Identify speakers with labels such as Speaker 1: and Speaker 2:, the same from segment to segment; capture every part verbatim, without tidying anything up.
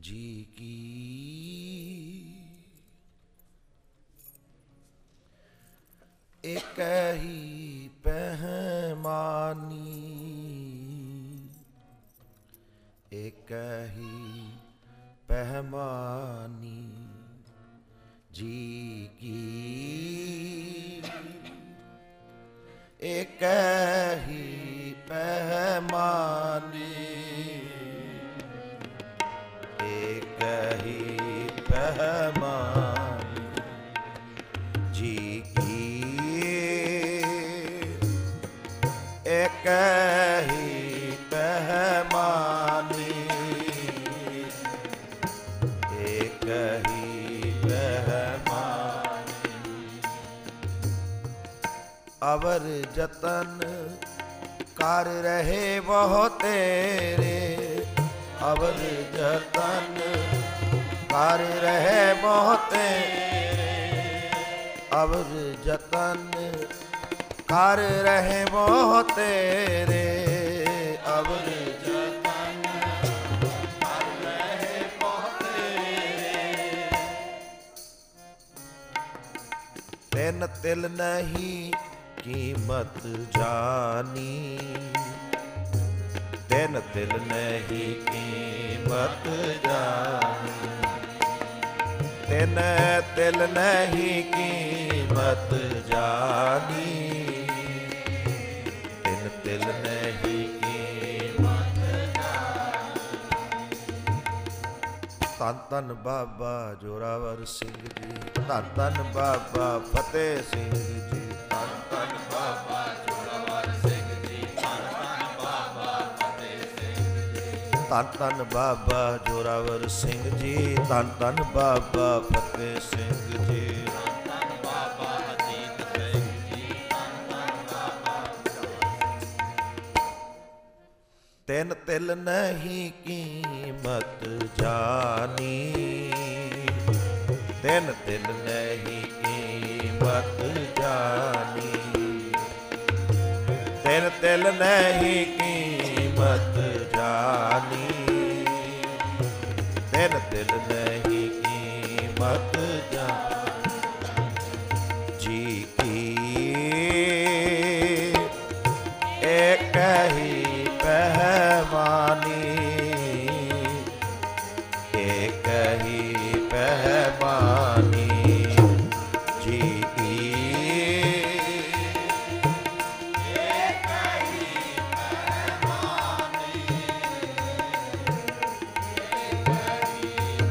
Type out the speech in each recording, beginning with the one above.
Speaker 1: जी की। एक ही पहमानी, एक ही पहमानी जी की। एक ही पहमानी, एक ही पहमानी जी की। एक ही पहमानी, एक ही पहमानी। अवर जतन कर रहे वो तेरे, अवर जतन कर रहे वो तेरे, अवर जतन कर रहे वो तेरे, अवर जतन कर रहे वो तेरे। तिन तिल नहीं कीमत जानी, तिन तिल नहीं कीमत जानी, तिन तिल नहीं कीमत जानी, तिन तिल नहीं कीमत जानी। धन धन बाबा जोरावर सिंह जी, धन धन बाबा फतेह सिंह जी, धन धन बाबा जोरावर सिंह जी, धन धन बाबा फतेह सिंह जी, धन धन बाबा जोरावर सिंह जी, धन धन बाबा फतेह सिंह जी, धन धन बाबा अजीत सिंह जी, धन धन बाबा। तिन तिल नहीं कीमत जानी, तिन तिल नहीं कीमत जानी, तिन तिल नहीं कीमत जानी, तिन तिल नहीं कीमत जानी जी की। एक ही पहमानी, एक ही पहमानी जी की। एक ही पहमानी, एक ही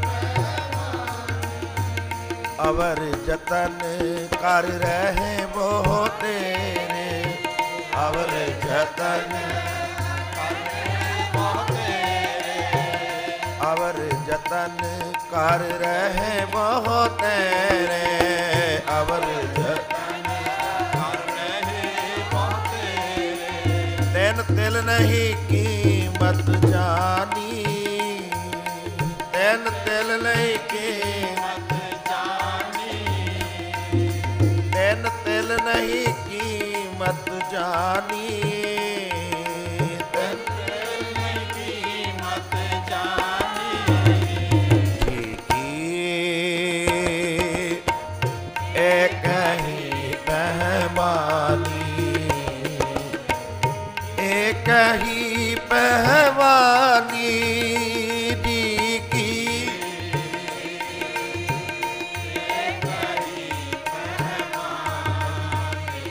Speaker 1: पहमानी। अवर जतन कर रहे वो तेरे, अवर जतन अवर जतन कर रहे वो तेरे, अवर जतन कर रहे वो तेरे। तिन तिल नहीं कीमत जानी, तिन तिल नहीं कीमत जानी, तिन तिल नहीं कीमत जानी, तिन तिल नहीं कीमत जानी जी की। एक ही पहमानी, एक ही पहमानी जी की। एक ही पहमानी,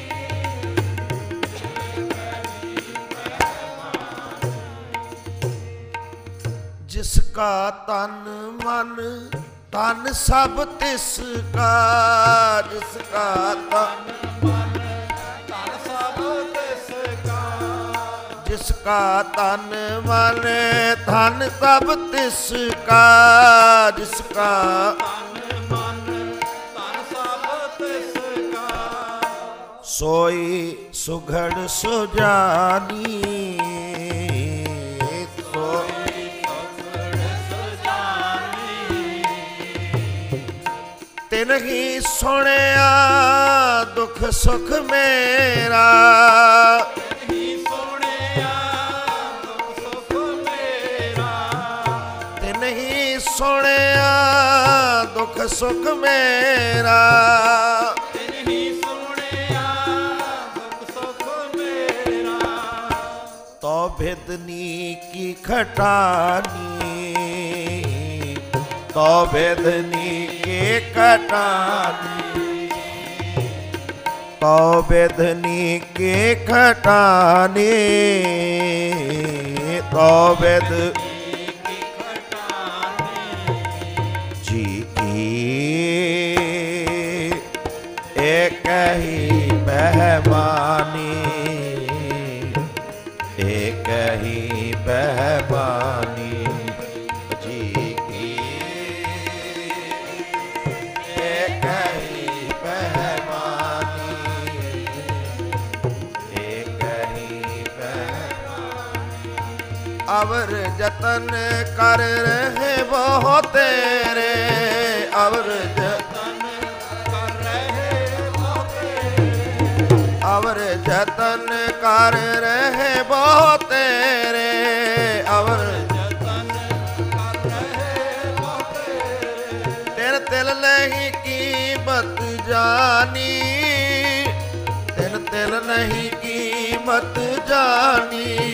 Speaker 1: जिसका तन मन तन सब तिसका, जिसका तन मन तन सब तिसका, जिसका तन मन धन सब तिसका, जिसका तन मन तन सब तिसका। सोई सुघड़ सुजानी, तिन ही सुनिया दुख सुख मेरा, तिन ही सुनिया दुख सुख मेरा, तिन ही ਹੀ ਸੁਣਿਆ ਦੁੱਖ ਸੁਖ ਮੇਰਾ,
Speaker 2: ਤਿਨ ਹੀ ਸੁਣਿਆ ਦੁੱਖ ਸੁਖ ਮੇਰਾ।
Speaker 1: ਤੋ ਬਿਦਨੀ ਕੀ ਖਟਾਨੀ, ਤੋ ਬਿਦਨੀ ਕੀ ਖਟਾਨੀ, ਤੋ ਬਿਦਨੀ ਕੀ ਖਟਾਨੀ, ਤੋ ਬਿਦ ਜੀ ਕੀ ਇੱਕ ਹੀ ਪਹਿਮਾਨੀ, ਇੱਕ ਹੀ ਪਹਿਮਾਨੀ, ਜੀ ਕੀ ਇੱਕ ਹੀ ਪਹਿਮਾਨੀ, ਇੱਕ ਹੀ ਪਹਿਮਾਨੀ। ਅਵਰ ਜਤਨ ਕਰ ਰਹੇ ਬਹੁ ਤੇਰੇ, ਅਵਰ ਜਤਨ ਕਰ ਰਹੇ ਬਹੁ ਤੇਰੇ, ਅਵਰ ਜਤਨ ਕਰ ਰਹੇ ਬਹੁ ਤੇਰੇ, ਅਵਰ ਜਤਨ ਕਰ ਰਹੇ ਬਹੁ ਤੇਰੇ। ਤਿਨ ਤਿਲ ਨਹੀਂ ਕੀਮਤ ਜਾਨੀ, ਤਿਨ ਤਿਲ ਨਹੀਂ ਕੀਮਤ ਜਾਨੀ,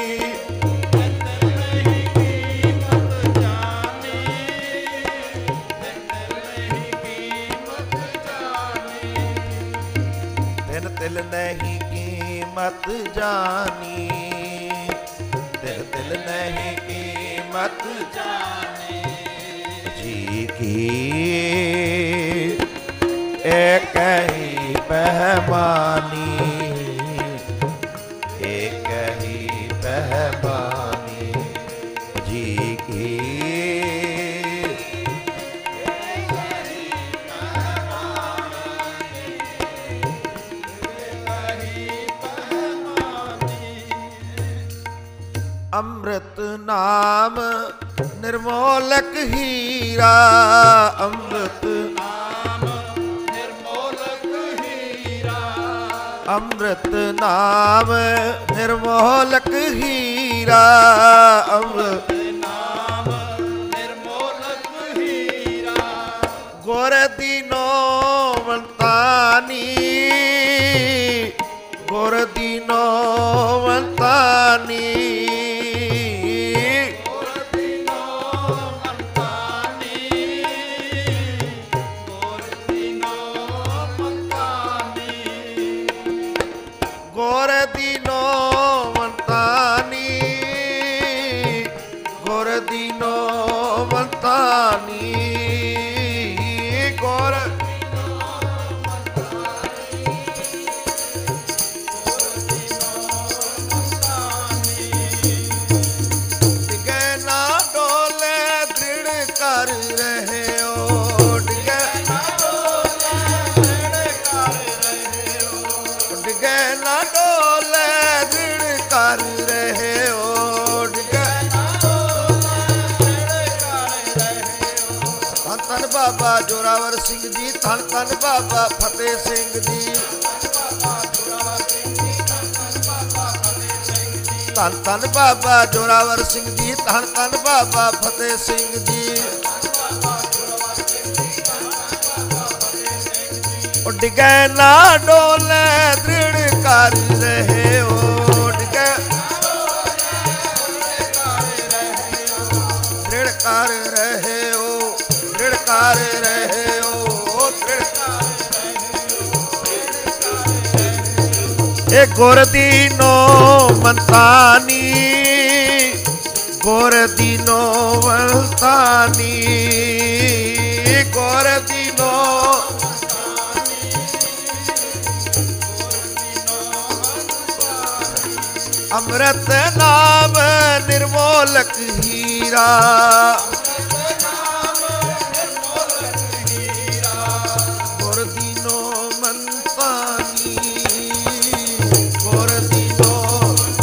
Speaker 1: ਤਿਲ ਨਹੀਂ ਕੀਮਤ ਜਾਨੀ, ਤਿਲ ਤਿਲ ਨਹੀਂ ਕੀਮਤ ਜਾਨੀ, ਜੀ ਕੀ ਇੱਕ ਹੀ ਪਹਿਮਾਨੀ, ਇੱਕ ਹੀ ਪਹਿਮਾਨੀ, ਜੀ ਕੀ ਅੰਮ੍ਰਿਤ ਨਾਮ ਨਿਰਮੋਲਕ ਹੀਰਾ, ਅੰਮ੍ਰਿਤ
Speaker 2: ਨਾਮ ਨਿਰਮੋਲਕ ਹੀਰਾ,
Speaker 1: ਅੰਮ੍ਰਿਤ ਨਾਮ ਨਿਰਮੋਲਕ ਹੀਰਾ, ਅੰਮ੍ਰਿਤ
Speaker 2: ਨਾਮ ਨਿਰਮੋਲਕ ਹੀਰਾ।
Speaker 1: ਗੁਰ ਦੀਨੋ ਵੰਤਾਨੀ, ਗੁਰ ਦੀਨੋ ਵੰਤਾਨੀ, ਗੁਰ ਦੀਨੋ ਵੰਤਾਨੀ, ਗੁਰ ਦੀਨੋ ਵੰਤਾਨੀ, ਗੁਰ ਡਿਗੇ ਨਾ ਡੋਲੇ ਦ੍ਰਿੜ ਕਰ ਰਹੇ ਹੋ, ਡਿਗੇ ਨਾ ਡੋਲੇ ਦ੍ਰਿੜ ਕਰ ਰਹੇ ਹੋ, ਡਿਗੇ ਨਾ ਡੋਲੇ ਦ੍ਰਿੜ ਕਰ ਰਹੇ ਹੋ, ਡਿਗੇ ਨਾ ਡੋਲੇ ਦ੍ਰਿੜ ਕਰ ਰਹੇ ਹੋ। ਧੰਨ ਧੰਨ ਬਾਬਾ ਜੋਰਾਵਰ ਸਿੰਘ ਜੀ, ਧੰਨ ਧੰਨ ਬਾਬਾ ਫਤਿਹ ਸਿੰਘ ਜੀ, ਧੰਨ ਧੰਨ ਬਾਬਾ ਜੋਰਾਵਰ ਸਿੰਘ ਜੀ, ਧੰਨ ਧੰਨ ਬਾਬਾ ਫਤਿਹ ਸਿੰਘ ਜੀ। ਡਿਗੇ ਨਾ ਡੋਲੇ ਦ੍ਰਿੜ ਕਰ ਰਹੇ ਹੋ, ਡਿਗੇ ਦ੍ਰਿੜ ਕਰ ਰਹੇ ਹੋ, ਦ੍ਰਿੜ ਕਰ ਰਹੇ ਹੋ, ਦ੍ਰਿੜ ਇਹ ਗੁਰ ਦੀਨੋ ਵੰਤਾਨੀ, ਗੁਰ ਦੀਨੋ ਵੰਤਾਨੀ, ਗੁਰ ਦੀਨੋ ਅੰਮ੍ਰਿਤ ਨਾਮ ਨਿਰਮੋਲਕ ਹੀਰਾ, ਗੁਰ ਦੀਨੋ ਵੰਤਾਨੀ, ਗੁਰ ਦੀਨੋ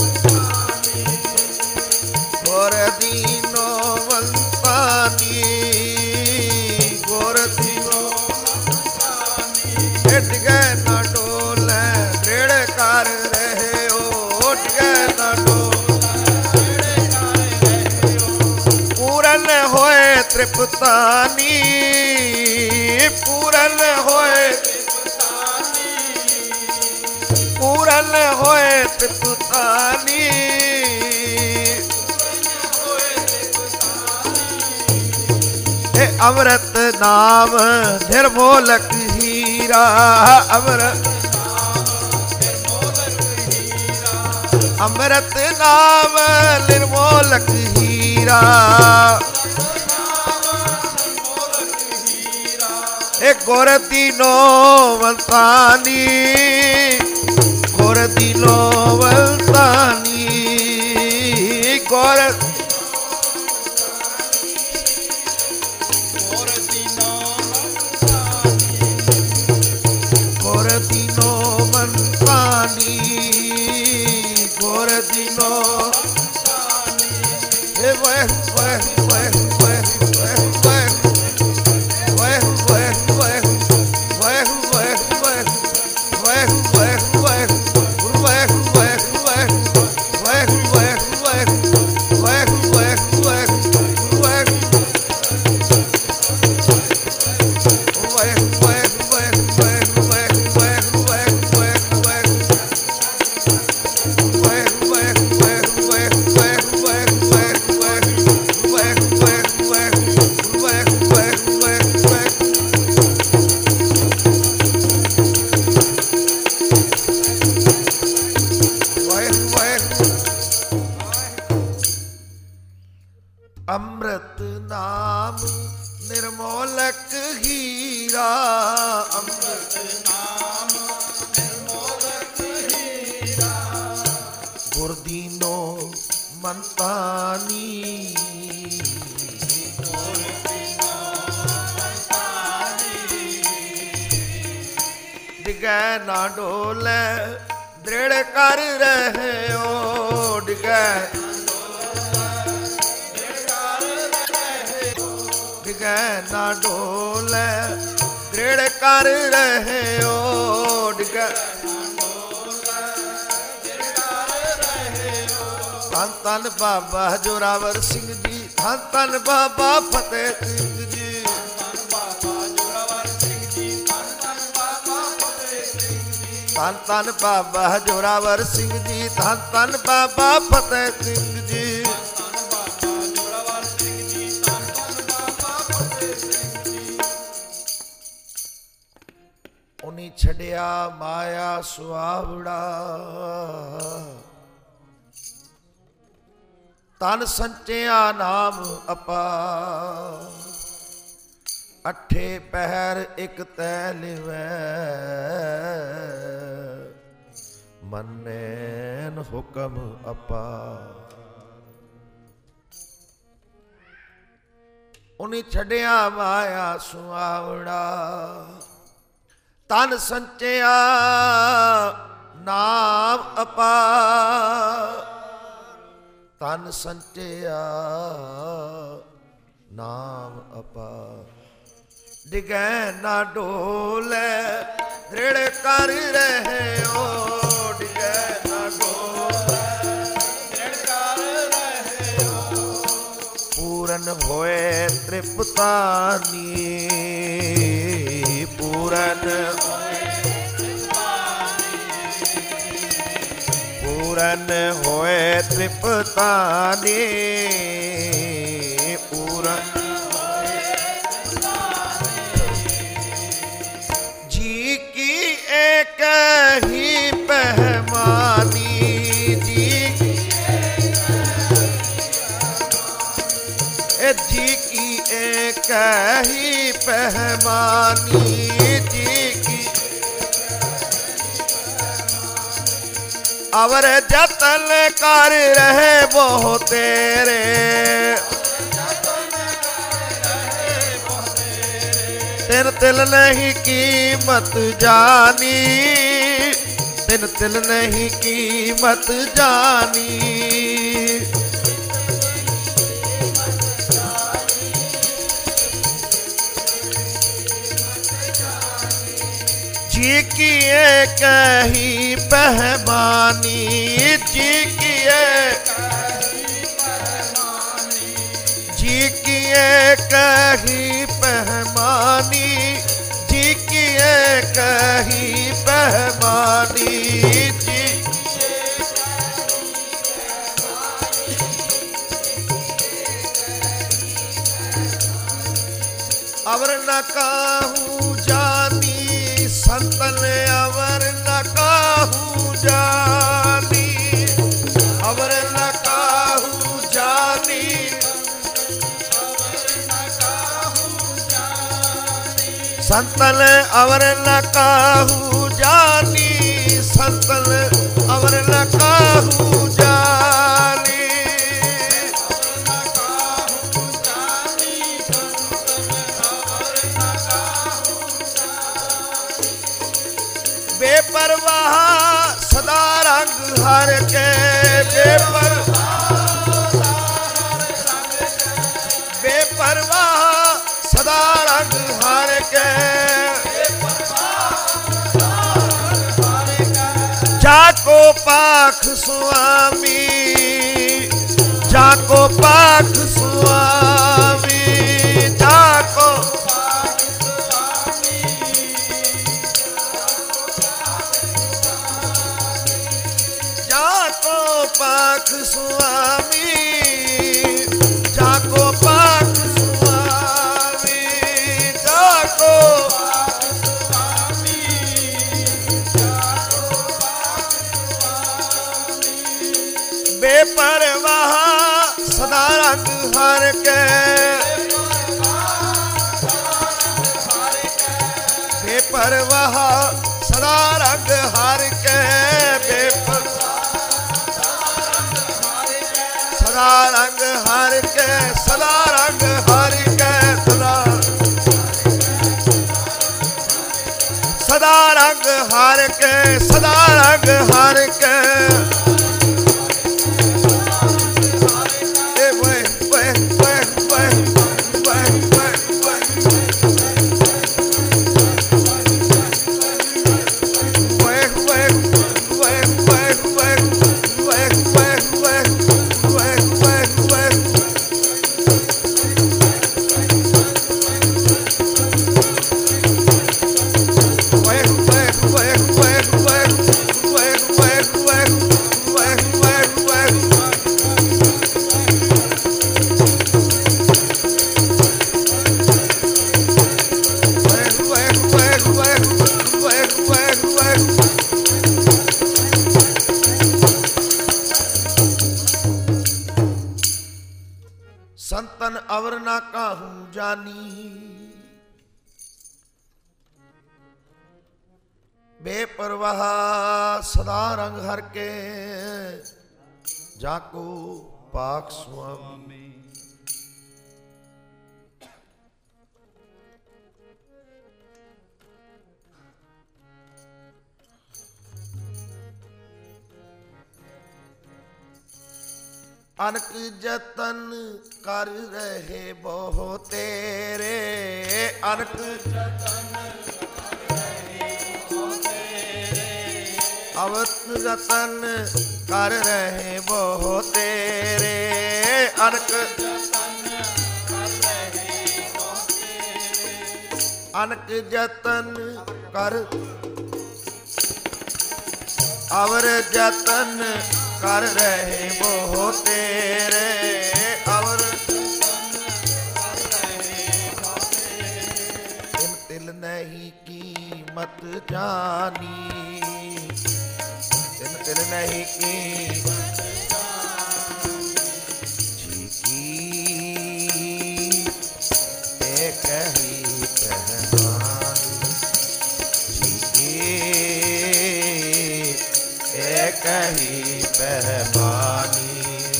Speaker 1: ਗੁਰ ਦੀਨੋ ਵੰਤਾਨੀ, ਗੁਰ ਦੀਨੋ ਡਿਗੇ ਨਾ ਡੋਲੇ ਦ੍ਰਿੜ ਕਰ ਰਹੇ ਹੋ, ਡਿਗੇ ਨਾ ਡੋਲੇ ਦ੍ਰਿੜ ਕਰ ਰਹੇ ਹੋ। ਪੂਰਨ ਤ੍ਰਿਪਤਾਨੀ ਪੂਰਨ ਹੋਏ ਪੂਰਨ ਹੋਏ ਤ੍ਰਿਪਤਾਨੀ ਇਹ ਅੰਮ੍ਰਿਤ ਨਾਮ ਨਿਰਮੋਲਕ ਹੀਰਾ ਅੰਮ੍ਰਿਤ ਅੰਮ੍ਰਿਤ ਨਾਮ ਨਿਰਮੋਲਕ ਹੀਰਾ ਇਹ ਗੁਰ ਦੀਨੋ ਵਲਤਾਨੀ ਗੁਰ ਦੀਨੋ ਵਲਤਾਨੀ ਗੁਰ ਗੁਰ ਦੀਨੋ ਵਲਤਾਨੀ ਗੁਰ ਦੀਨੋ ਇਹ ਵਹਿ ਵਹਿ ਵਹਿ ਵਹਿ ਵਹਿ ਅੰਮ੍ਰਿਤ ਨਾਮ ਨਿਰਮੋਲਕ ਹੀਰਾ ਅੰਮ੍ਰਿਤ ਨਾਮ ਨਿਰਮੋਲਕ ਹੀਰਾ ਗੁਰ ਦੀਨੋ ਮੰਤਾਨੀ ਗੁਰ ਦੀਨੋ ਮੰਤਾਨੀ ਡਿਗੈ ਨਾ ਡੋਲੇ ਦ੍ਰਿੜ ਕਰ ਰਹਿਓ ਡਿਗੈ ਡਿਗੈ ਨਾ ਡੋਲੇ ਦ੍ਰਿੜ ਕਰ ਰਹਿਓ ਡਿਗੈ ਧੰਨ ਧੰਨ ਬਾਬਾ ਜੋਰਾਵਰ ਸਿੰਘ ਜੀ ਧੰਨ ਧੰਨ ਬਾਬਾ ਫਤਿਹ ਸਿੰਘ ਜੀ ਧੰਨ ਧੰਨ ਬਾਬਾ ਜੋਰਾਵਰ ਸਿੰਘ ਜੀ ਧੰਨ ਧੰਨ ਬਾਬਾ ਫਤਿਹ ਸਿੰਘ ਜੀ ਉਹਨੇ ਛੱਡਿਆ ਮਾਇਆ ਸੁਆਵੜਾ ਤਨ ਸੰਚਿਆ ਨਾਮ ਅਪਾਰ ਅੱਠੇ ਪਹਿਰ ਇੱਕ ਤੈ ਲਿਵੈ ਮੰਨੇਨ ਹੁਕਮ ਅਪਾਰ ਉਹਨੇ ਛੱਡਿਆ ਮਾਇਆ ਸੁਆਵੜਾ ਤਨ ਸੰਚਿਆ ਨਾਮ ਅਪਾਰ ਤਨ ਸੰਚਿਆ ਨਾਮ ਅਪਾਰ ਡਿਗੈ ਨਾ ਡੋਲੇ ਦ੍ਰਿੜ ਕਰ ਰਹਿਓ ਡਿਗੈ ਨਾ ਡੋਲੇ ਦ੍ਰਿੜ ਕਰ ਰਹਿਓ ਪੂਰਨ ਹੋਏ ਤ੍ਰਿਪਤਾਨੀ ਪੂਰਨ ਪੂਰਨ ਹੋਏ ਤ੍ਰਿਪਤਾਨੀ ਪੂਰਨ ਜੀ ਕੀ ਏਕ ਹੀ ਪਹਿਮਾਨੀ ਜੀ ਇਹ ਜੀ ਕੀ ਏਕ ਹੀ ਪਹਿਮਾਨੀ ਜੀ ਕੀ ਅਵਰ ਜਤਨ ਕਰ ਰਹੇ ਬਹੁ ਤੇਰੇ ਤਿਨ ਤਿਲ ਨਹੀਂ ਕੀਮਤ ਜਾਨੀ ਤਿਨ ਤਿਲ ਨਹੀਂ ਕੀਮਤ ਜਾਨੀ जी किए कही पहमानी जी किए जी की एक ही पहमानी, जी की एक ही पहमानी, जी अवर न काहू जानी, संतन अवर न काहू जानी, अवर न काहू जानी, संतन अवर न काहू जानी, संतन अवर न काहू जानी, बेपरवाह सदा रंग हर के, बेपरवाह बेपरवाह सदा रंग हर के, जाको पाख स्वामी, जाको पाख स्वामी, जाको जाको पाख स्वामी, जाको पाख स्वामी, जाको बेपरवाह सदा रंग हर के, बेपरवाह सदा रंग हर के, बेपर सदा रंग हर के, सदा रंग हर के, सदा सदा रंग हर के, सदा रंग हर के, संतन अवर ना काहू जानी, बेपरवाह सदा रंग हर के, जाको पाक स्वामी, अनक जतन कर रहे बहु तेरे, अनक जतन कर रहे बहु तेरे, अवत जतन कर रहे बहु तेरे, अनक जतन कर रहे बहु तेरे, अनक जतन कर अवर जतन कर रहे बहु तेरे, अवर तिल तिल नहीं कीमत जानी, तिल तिल नहीं कीमत जी की एक ही पहचान, जी की एक ही पहमानी,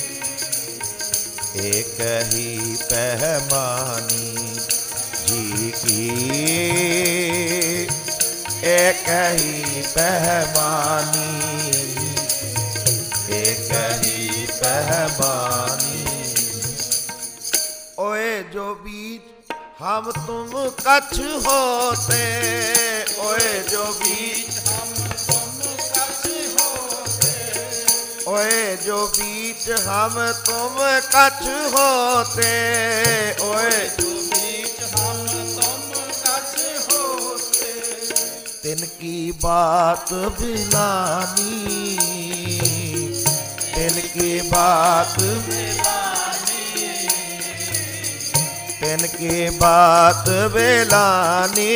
Speaker 1: एक ही पहमानी, जी की एक ही पहमानी, एक ही पहमानी। ओए जो बीच हम तुम कछ होते, ओए जो बीच हम तुम कछ होते, ओए जो बीच हम तुम कछ होते, ओए
Speaker 2: जो बीच हम तुम कछ होते,
Speaker 1: तिनकी बात बिलानी, तिनकी बात
Speaker 2: बिलानी,
Speaker 1: तिनकी बात बिलानी,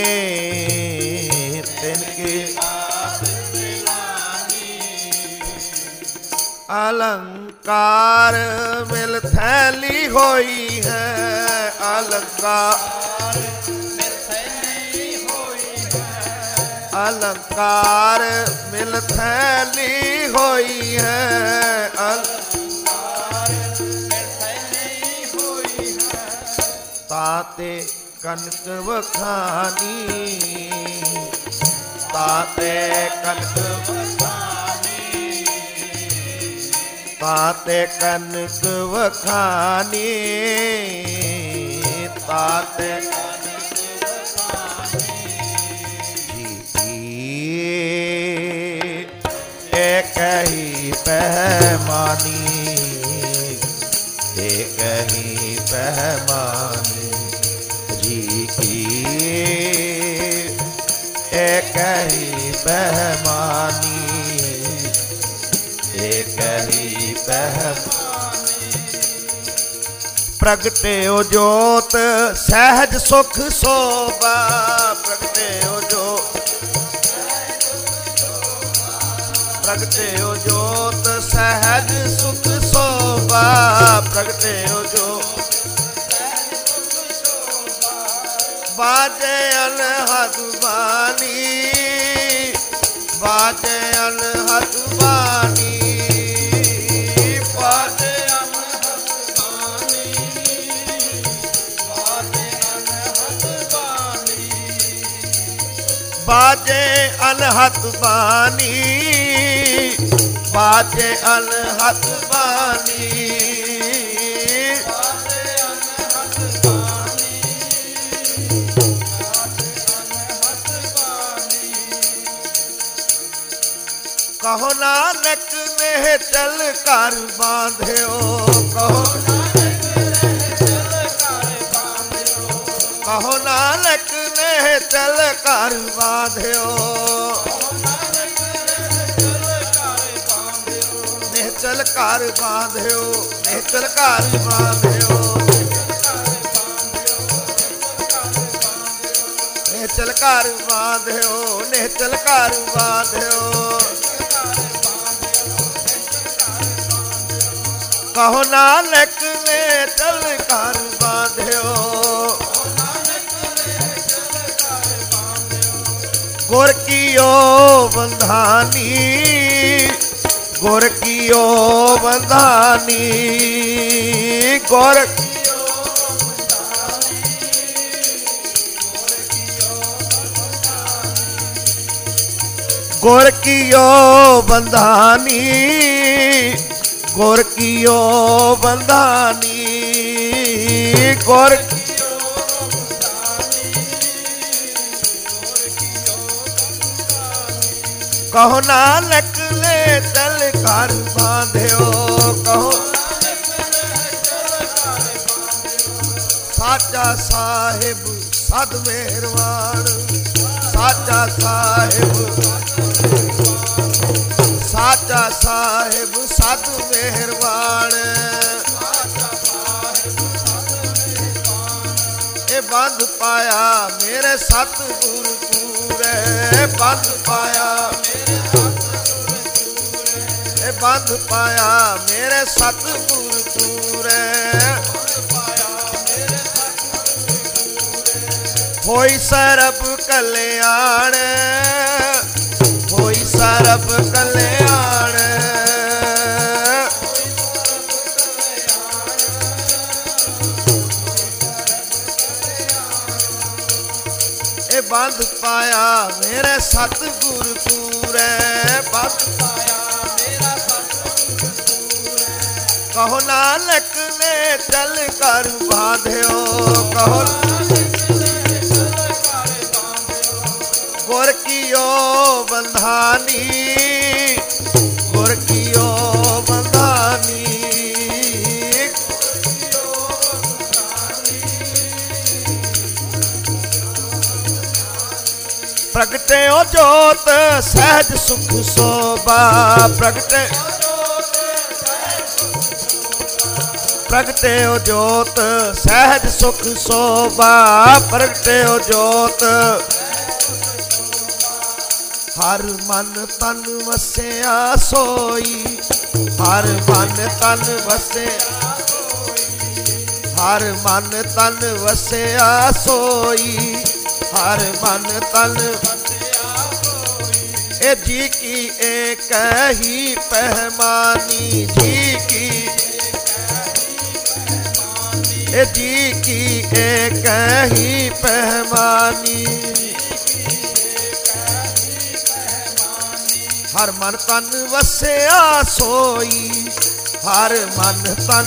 Speaker 1: तिनकी
Speaker 2: बात बिलानी।
Speaker 1: अलंकार मिल थैली होई है, अलंकार
Speaker 2: मिल थैली होई है,
Speaker 1: अलंकार मिल थैली होई है,
Speaker 2: अलंकार मिल थैली होई है,
Speaker 1: ताते कनक वखानी, ताते कनक
Speaker 2: वखानी,
Speaker 1: ताते कनक वखानी, ताते एक ही पहमानी, एक ही पहमानी जी की, एक ही पहमानी, एक ही पहमानी। प्रगटे ओ जोत सहज सुख शोभा, प्रगटे ओ जोत, प्रगटे ओ जोत सहज सुख शोभा, प्रगटे ओ जोत बाजे अनहद बानी, बाजे अनहद बानी, बाजे बाजे अनहद बानी, बाजे अनहद बानी, कहो नानक ने चल कर बांध्यो, कहो कहो नानक ने चल कर बांध्यो, ने चल कर बांध्यो, ने चल कर बांध्यो, ने चल कर बांध्यो, ने चल कर बांध्यो, कहो नानक ने चल कर बांध्यो, गुर कियो बंधानी, गुर कियो बंधानी, गुर गुर कियो बंधानी, गुर कियो बंधानी, गुर कहो नानक ले चल कर बांध्यो, कहो साचा साहिब सद मेहरबान, साचा साहिब, साचा साहिब सद मेहरबान, ए बंध पाया मेरे सतगुर पूरे, बंध पाया ए बंध पाया मेरे सतगुर पूरे, होई सरब कल्याण, होई सरब कल्याण, ए बंध पाया मेरे सतगुर पूरे, बंध पाया मेरा सतगुर पूरे, कहो नानक ने चल कर बांध्यो, कहो गुर कियो बंधानी, गुर कियो प्रगटे ओ जोत सहज सुख शोभा प्रगटे प्रगटे ओ जोत सहज सुख शोभा प्रगटे ओ जोत हर मन तन वसिया सोई हर मन तन वसे हर मन तन वसिया सोई हर मन तन ए जी की एक ही पहमानी जी की ए जी की एक ही पहमानी हर मन तन वसिया सोई हर मन तन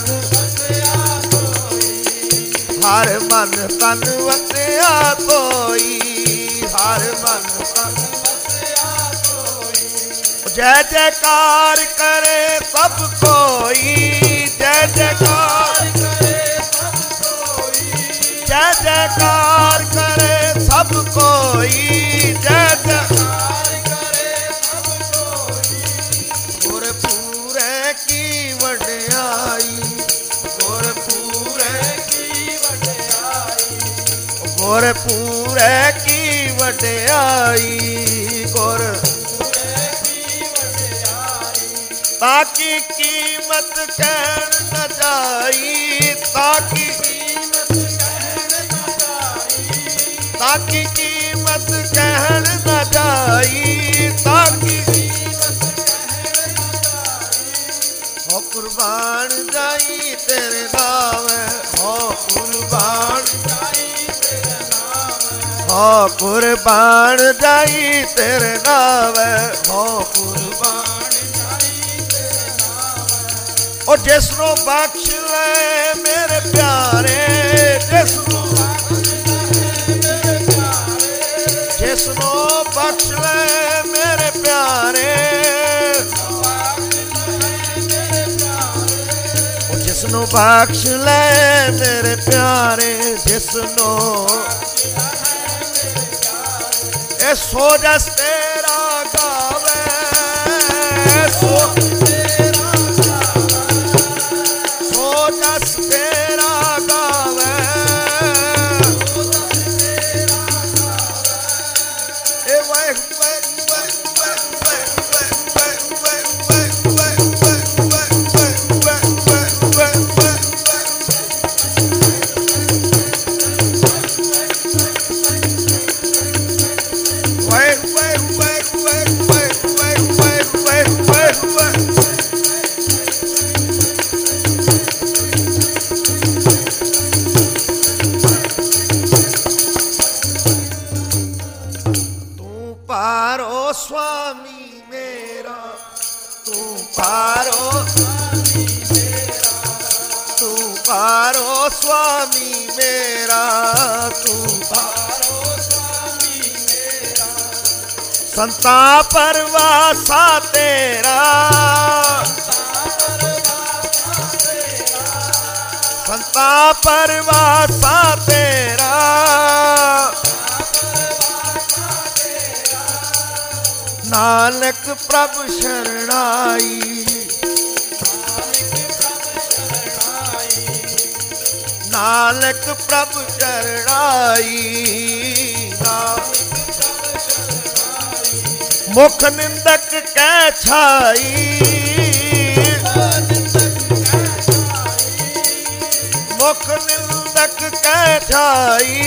Speaker 1: हर मन तन वसिया सोई हर मन तन जय जयकार करे सब कोई जय जयकार करे सब कोई जय जयकार करे सब कोई जय जयकार करे सब कोई गुरपुरे की वड्याई गुरपुरे की वड्याई गुरपुरे की वड्याई गुर ताकि कीमत कहन न जाई ताकि कीमत कहन न जाई ताकि कीमत कहन न जाई ताकि कीमत कहन न जाई हो कुर्बान जाई तेरे नाम हो कुर्बान जाई तेरे नाम हो कुर्बान जाई तेरे नाम हो कुर्बान ओ जिसनो बख्श ले मेरे प्यारे जिसनो जिसनो बख्श ले मेरे प्यारे ओ जिसनो बख्श ले मेरे प्यारे जिसनो ए सो जस तेरा गावे सो जस तेरा गावे ए वाह वाह वाह वाह स्वामी मेरा तू पारो तू पारो स्वामी मेरा तू पारो स्वामी मेरा संता परवासा तेरा संता परवासा तेरा नानक प्रभु शरणाई नानक प्रभु शरणाई मुख निंदक कै छाई मुख निंदक कै छाई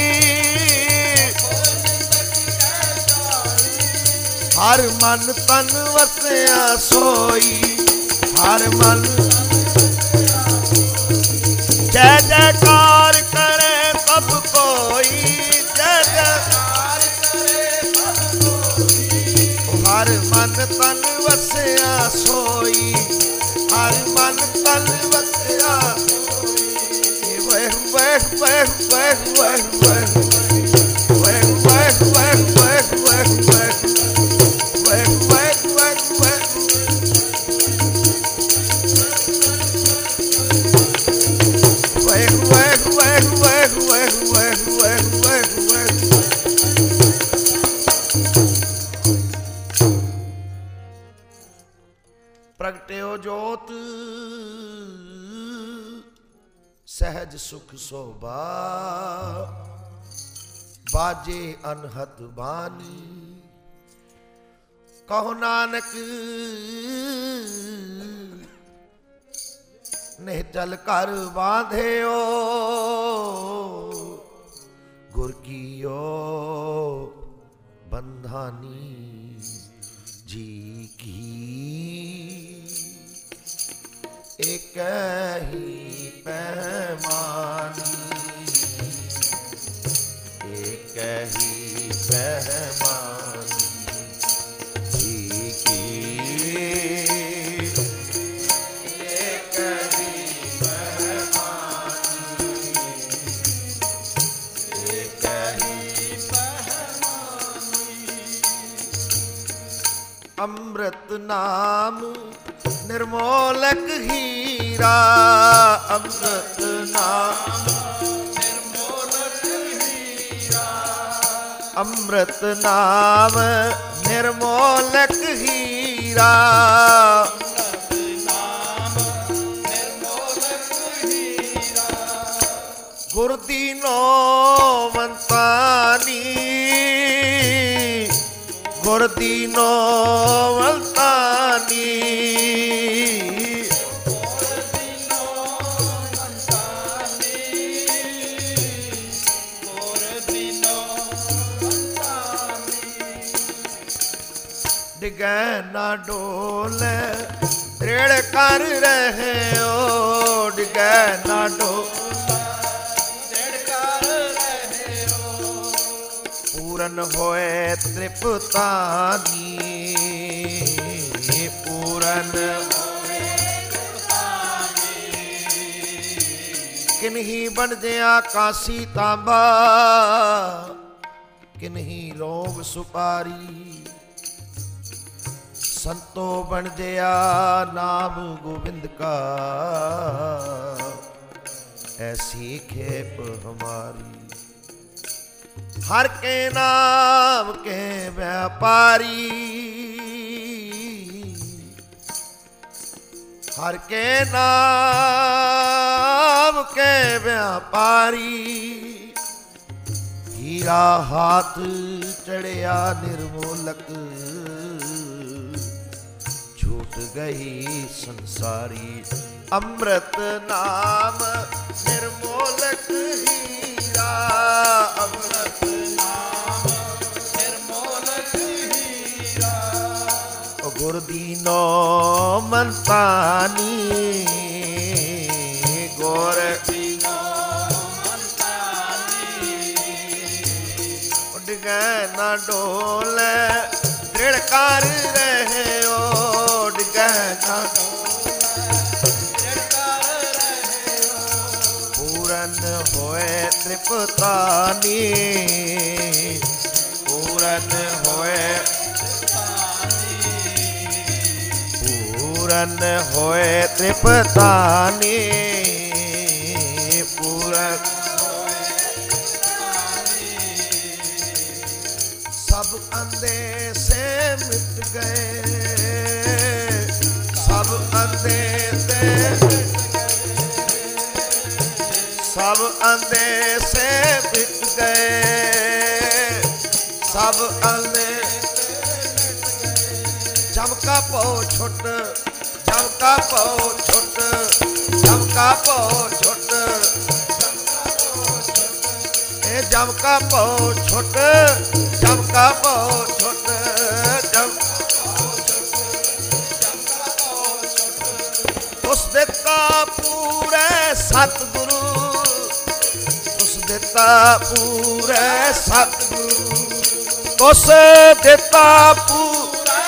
Speaker 1: हर मन तन वसिया सोई हर मन जय जयकार करे सब कोई जय जयकार करे सब कोई हर मन तन वसिया सोई हर मन तन वसिया वह वह वह वह वह वह वह वह वह वह वह ਪ੍ਰਗਟਿਓ ਜੋਤ ਸਹਿਜ ਸੁਖ ਸੋਭਾ ਬਾਜੇ ਅਨਹਤ ਬਾਣੀ ਕਹੋ ਨਾਨਕ ਨਿਹਚਲ ਘਰ ਬਾਂਧਿਓ ਗੁਰ ਕੀਓ ਬੰਧਾਨੀ ਜੀ ਕੀ ਇੱਕ ਹੀ ਪਹਿਮਾਨੀ ਇੱਕ ਹੀ ਪਹਿਮਾਨੀ ਜੀ ਕੀ ਇੱਕ ਹੀ ਪਹਿਮਾਨੀ ਇੱਕ ਹੀ ਅੰਮ੍ਰਿਤ ਨਾਮ ਨਿਰਮੋਲਕ ਹੀਰਾ ਅੰਮ੍ਰਿਤ ਨਾਮ ਨਿਰਮੋਲਕ ਹੀਰਾ ਅੰਮ੍ਰਿਤ ਨਾਮ ਨਿਰਮੋਲਕ ਹੀਰਾ ਅੰਮ੍ਰਿਤ ਨਾਮ ਨਿਰਮੋਲਕ ਹੀਰਾ ਗੁਰ ਦੀਨੋ ਵੰਤਾਨੀ ਗੁਰ ਦੀਨੋ ਵੰਤਾਨੀ ਡਿਗੈ ਨਾ ਡੋਲੇ ਦ੍ਰਿੜ ਕਰ ਰਹੇ ਓ ਡਿਗੈ ਨਾ ਡੋਲੇ ਦ੍ਰਿੜ ਕਰ ਰਹੇ ਓ ਪੂਰਨ ਹੋਏ ਤ੍ਰਿਪਤਾਨੀ ਪੂਰਨ ਹੋਏ ਤ੍ਰਿਪਤਾਨੀ ਕਿਨਹੀ ਬਣ ਜਿਆ ਕਾਸੀ ਤਾਂਬਾ ਕਿਨਹੀ ਰੋਗ ਸੁਪਾਰੀ संतो बन जया नाम गोविंद का ऐसी खेप हमारी हर के नाम के व्यापारी हर के नाम के व्यापारी हीरा हाथ चढ़िया निर्मोलक गई संसारी अमृत नाम निर्मोलक हीरा अमृत नाम निर्मोलक हीरा गुर दीनो मनतानी गुर दीनो मनतानी डिगै ना डोले दृढ़ कर रहे हो पूरन होए तृपतानी पूरन होए पूरन होए तृपतानी पूरन सब अंधे से मिट गए सब अंधे से सब अंधे से मिट गए सब अंधे जमका पो छुट जमका पो छुट जमका पो छुट ए जमका पो छुट जमका पो छुट जम उस दिता पूरे सतगुरु उस दिता पूरे सतगुरु उस दिता पूरे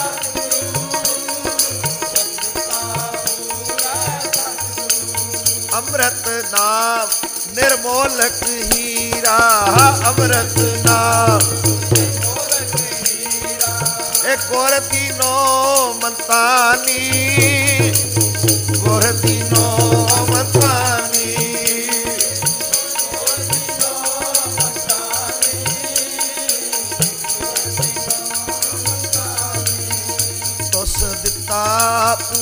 Speaker 1: सतगुरु अमृत नाम निर्मोलक हीरा अमृत नाम निर्मोलक हीरा एक गोर दीनो मनतानी गोर दीनो मनतानी तुस दिता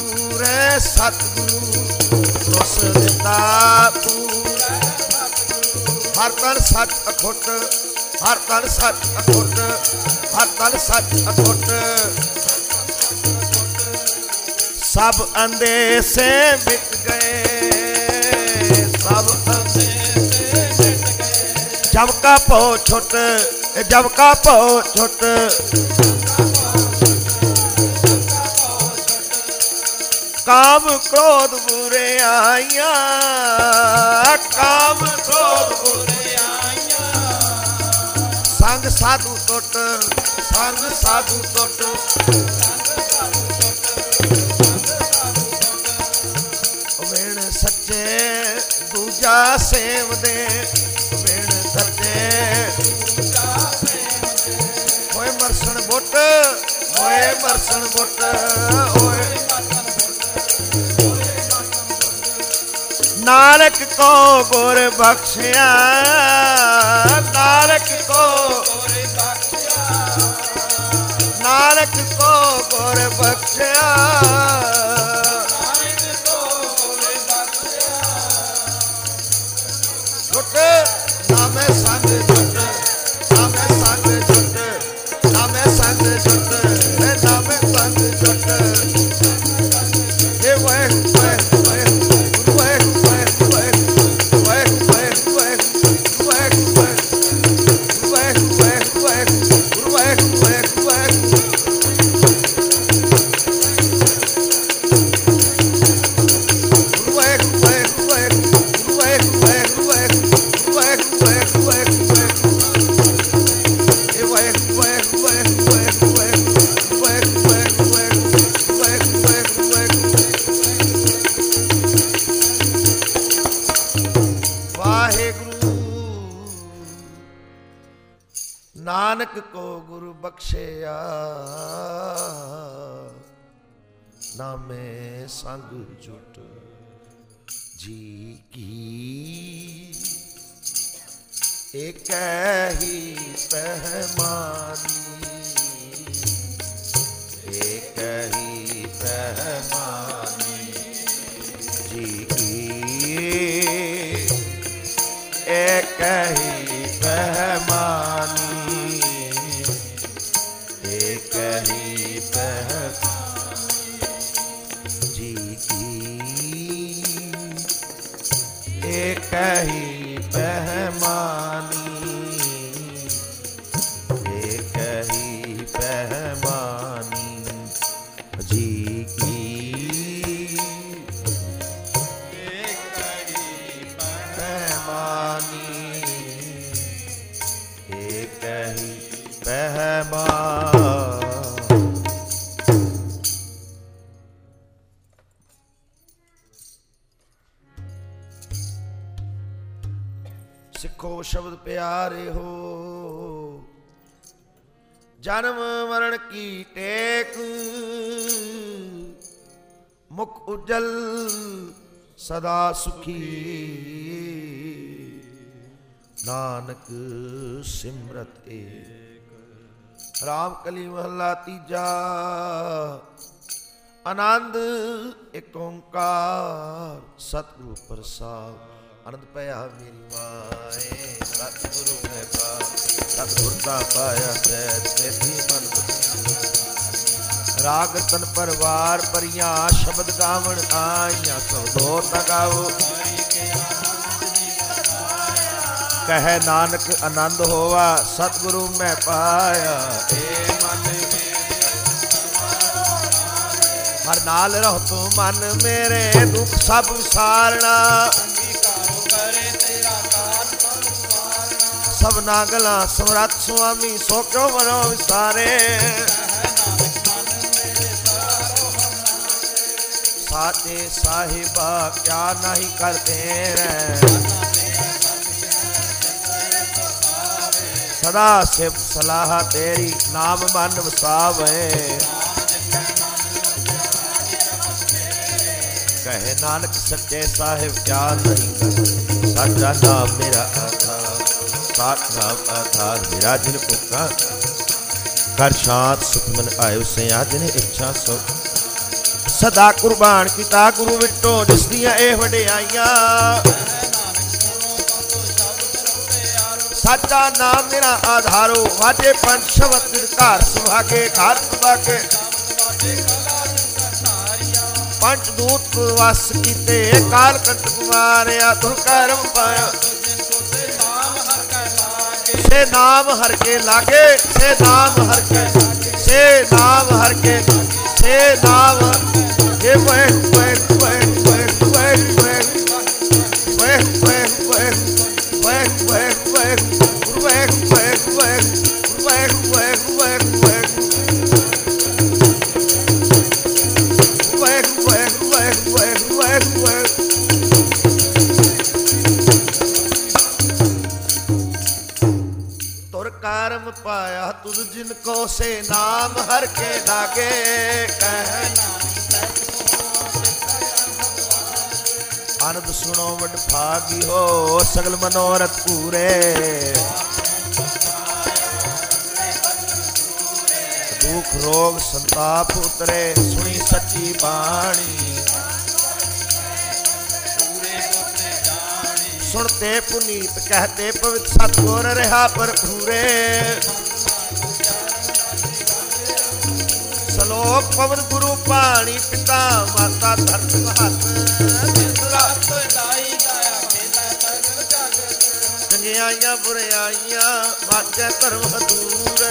Speaker 1: हर तन सच अखुट, हर तन सच अखुट, हर तन सच अखुट। सब अंदेशे मिट गए, सब अंदेशे मिट गए। जब का पो छुट, जब का पो छुट, काम क्रोध बुरे आइया, काम क्रोध बुरे आइया। संग साधु टुट, संग साधु टुट, वेण सच्चे दूजा सेव दे, वेण सच्चे होए मरसन बुट, होए मरसन बुट, होए नानक को गुर बख्शिया, नानक को गुर बख्शिया, नानक को गुर बख्शिया, नानक को गुर बख्शिया। छुट नामे संग छुट, नामे संग छुट, नामे संग छुट, नामे संग छुट। हे वह वह नानक को गुरु बख्शिया, नामे संग जुट जी की। एक ही पहमानी, एक ही पहमानी जी की। एक ही पहमानी, एक ही पहमानी जी की। एक ही पहमानी, एक ही पहमानी जी की। एक ही पहमानी, एक ही पहमानी। सिखो शब्द प्यारे हो, जन्म मरण की टेक। मुख उज्जल सदा सुखी, नानक सिमरत एक। राम कली महला तीजा, आनंद एक ओंकार सतगुरु प्रसाद। आनंद पाया मेरी माए, सतगुरु ने पा, सतगुर का पाया सैथी मन। राग तन परवार परिया, शब्द गावण आइया, सौदो तगाओ। कह नानक आनंद होवा, सतगुरु मैं पाया। ए मन हर नाल रहो तू मन मेरे, दुख सब विसारना। सबना गला समरथ स्वामी, सो क्यों मनो विसारे। साचे साहिबा क्या नहीं करते रे, सदा सिफ सलाह तेरी, नाम मन वसावे। कहे नानक सच्चे साहिब क्या नहीं करते। साचा नाम मेरा आधार, साथ नाम आधार मेरा जिन पुका। कर शांत सुख मन आयो सया, जिन इच्छा सो सदा कुर्बान किता गुरु विटो, जिस दियां ए वडियाइयां। ਸਾਚਾ ਨਾਮ ਮੇਰਾ ਆਧਾਰੋ, ਵਾਜੇ ਪੰਜ ਸ਼ਬਦ ਘਰ ਸੁਭਾਗੇ, ਘਰ ਸੁਭਾਗੇ ਪੰਜ ਦੂਤ ਵਸ ਕੀਤੇ, ਕਾਲ ਕੰਟਕ ਮਾਰਿਆ, ਤੁਰ ਕਰਮ ਪਾਇਆ ਸੇ ਨਾਮ ਹਰ ਕੇ ਲਾਗੇ, ਸੇ ਨਾਮ ਹਰ ਕੇ, ਸੇ ਨਾਮ ਹਰ ਕੇ, ਸੇ ਨਾਮ ਇਹ ਵੈ ਵੈ ਵੈ ਵੈ ਵੈ ਵੈ ਵੈ ਵੈ ਵੈ ਵੈ ਵੈ ਵੈ ਵੈ ਵੈ ਵੈ ਵੈ ਵੈ ਵੈ तुर कर्म पाया तुझ जिनको से नाम हर के लागे, कह आनंद सुनो वड भागी हो, सगल मनोरथ पूरे, दुख रोग संताप उतरे, सुनी सच्ची बाणी, सुनते पुनीत कहते पवित्र सतगुर रहा पर भूरे, सलोक पवन गुरु पाणी पिता माता धरती हथ, चंगियाइयां बुराइयां वाचे धर्म दूर,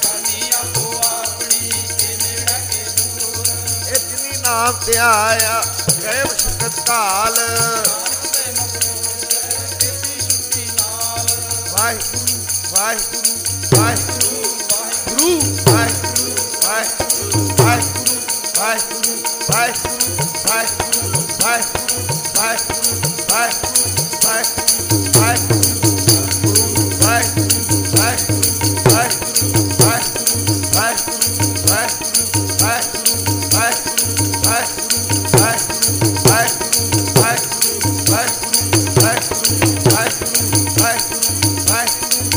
Speaker 1: इतनी नाम ते आया गए मुशक्कत काल, वाहिगुरु वाहिगुरु वाहिगुरु गुरु वाहिगुरु वाहिगुरु वाहिगुरु वाहिगुरु वाहिगुरु वाहिगुरु वाहिगुरु वाहिगुरु वाहिगुरु वाहिगुरु वाहिगुरु गुरु वाहिगुरु वाहिगुरु वाहिगुरु वाहिगुरु वाहिगुरु वाहिगुरु वाहिगुरु वाहिगुरु वाहिगुरु वाहिगुरु वाहिगुरु वाहिगुरु वाहिगुरु वाहिगुरु वाहिगुरु वाहिगुरु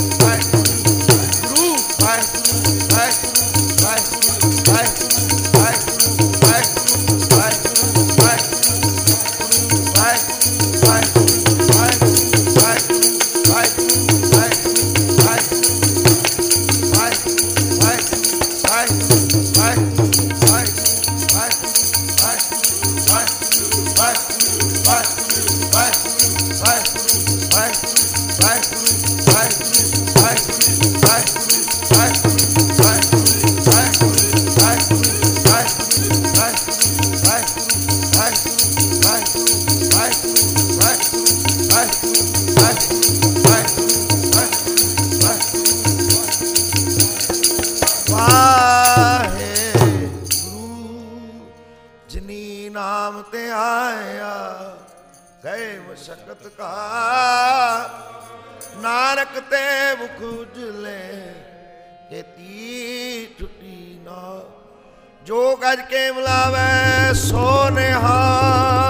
Speaker 1: नानक ते मुख उजले एती छुट्टी ना, जो गज के मिलावे सो निहाल।